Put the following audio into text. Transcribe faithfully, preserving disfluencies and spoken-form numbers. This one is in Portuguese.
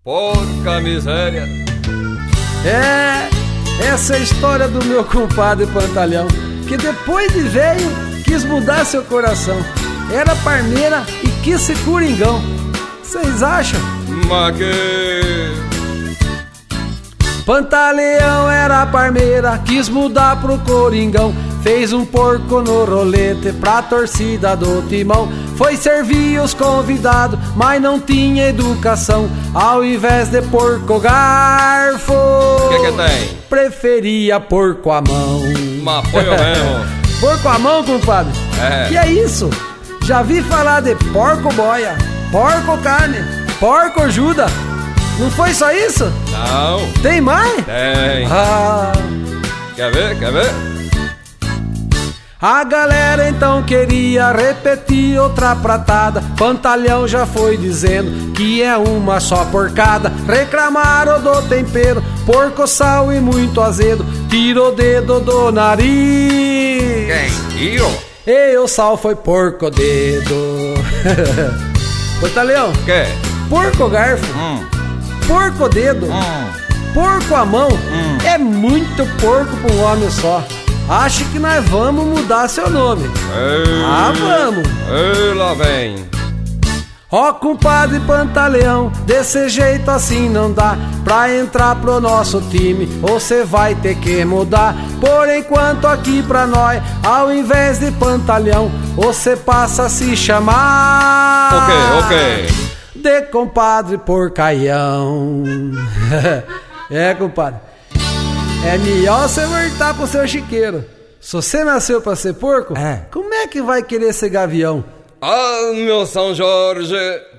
Porca miséria. É, essa é a história do meu compadre Pantalhão, que depois de velho quis mudar seu coração. Era parmeira e quis ser coringão. Vocês acham? Mague. Pantaleão era parmeira, quis mudar pro coringão. Fez um porco no rolete pra torcida do Timão. Foi servir os convidados, mas não tinha educação. Ao invés de porco garfo, que que tem? Preferia porco à mão. Mas foi o mesmo. Porco à mão, compadre? É. Que é isso? Já vi falar de porco boia, porco carne, porco juda. Não foi só isso? Não. Tem mais? Tem. Ah. Quer ver? Quer ver? A galera então queria repetir outra pratada. Pantalhão já foi dizendo que é uma só porcada. Reclamaram do tempero, porco, sal e muito azedo. Tirou o dedo do nariz. Quem? Tirou? E o sal foi porco dedo. Pantalhão, Que? porco garfo, Hum. porco dedo, Hum. porco à mão. Hum. É muito porco pra um homem só. Acho que nós vamos mudar seu nome. Ei. Ah, vamos. Ei, lá vem. Ó, oh, compadre Pantaleão, desse jeito assim não dá. Pra entrar pro nosso time, você vai ter que mudar. Por enquanto aqui pra nós, ao invés de Pantalhão, você passa a se chamar... Ok, ok. De compadre Porcaião. É, compadre. É melhor você voltar pro seu chiqueiro. Se você nasceu pra ser porco, É. como é que vai querer ser gavião? Ah, meu São Jorge.